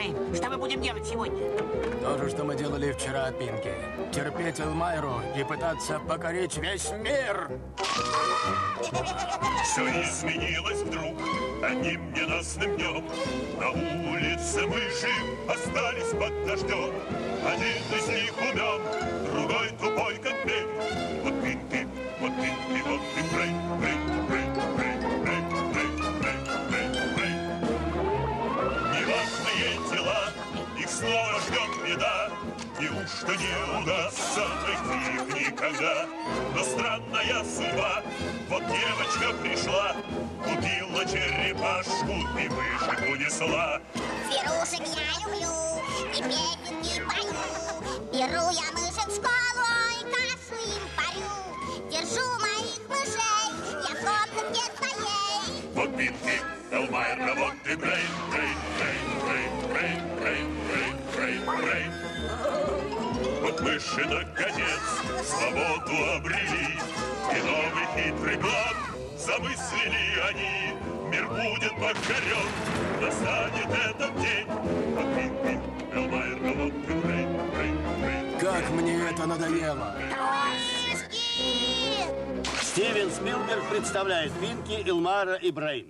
Брейн, что мы будем делать сегодня? То же, что мы делали вчера, Пинки. Терпеть Элмайру и пытаться покорить весь мир. Все изменилось вдруг одним ненастным днем. На улице мыши остались под дождем. Один из них умен, другой тупой, как пень. Вот Пинки, вот Пинки, вот и Брейн, Брейн, Брейн, Брейн, Брейн, Брейн, Брейн, Брейн, Брейн. Неважные дела, их снова ждет беда. Неужто не удастся найти их никогда? Но странная судьба, вот девочка пришла, купила черепашку и мышек унесла. Зверушек я люблю, и песенки пою. Беру я мышек в школу и кашу им парю. Держу моих мышей я в комнатке своей. Вот Пинки, Элмайра, вот и Брейн, Брейн, Брейн, Брейн, Брейн, Брейн, Брейн, Брейн, Брейн. Вот мыши наконец свободу обрели, и новый хитрый план замыслили они. Мир будет покорен, настанет этот день. Вот Пинки, Элмайра, вот и Брейн, Брейн, Брейн. Как мне это надоело. Мышки! Стивен Спилберг представляет Пинки, Элмайра и Брейн.